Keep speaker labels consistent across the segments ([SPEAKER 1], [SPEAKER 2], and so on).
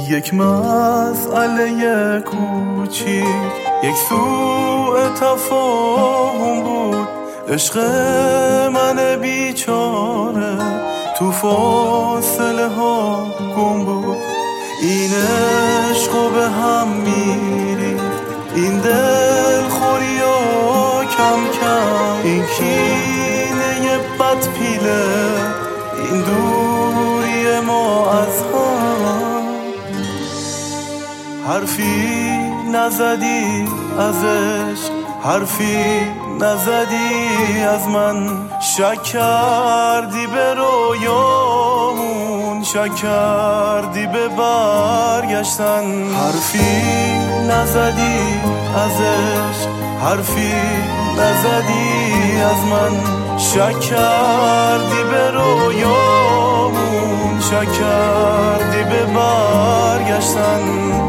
[SPEAKER 1] یک مسئله کوچیک، یک سوء تفاهم بود. عشق من بیچاره تو فاصله ها گم بود. این عشقو به هم میری، این دل خوری و کم کم، این کینه بد پیله، این دوری ما از هم. حرفی نزدی از عشق، حرفی نزدی از من. شک کردی به رویامون، شک کردی به برگشتن. حرفی نزدی از عشق، حرفی نزدی از من. شک کردی به رویامون، شک کردی به برگشتن.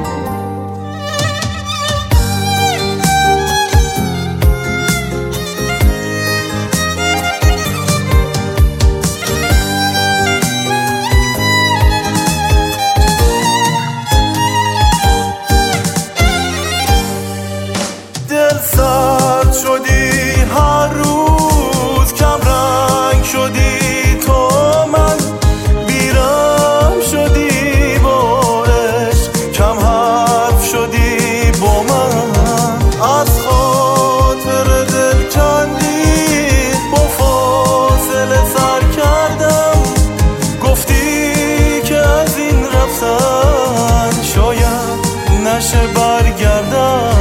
[SPEAKER 1] سرد شدی هر روز، کم رنگ شدی تو من. بیرم شدی با عشق، کم حرف شدی با من. از خاطر دل کندی با فاصله سر کردم. گفتی که از این رفتن شاید نشه برگردم.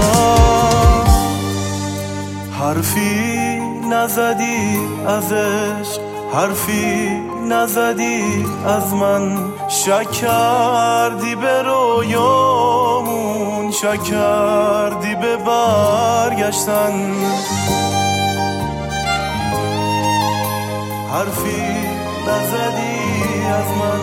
[SPEAKER 1] حرفی نزدی از عشق، حرفی نزدی از من. شک کردی به رویامون، شک کردی به برگشتن. حرفی نزدی از من.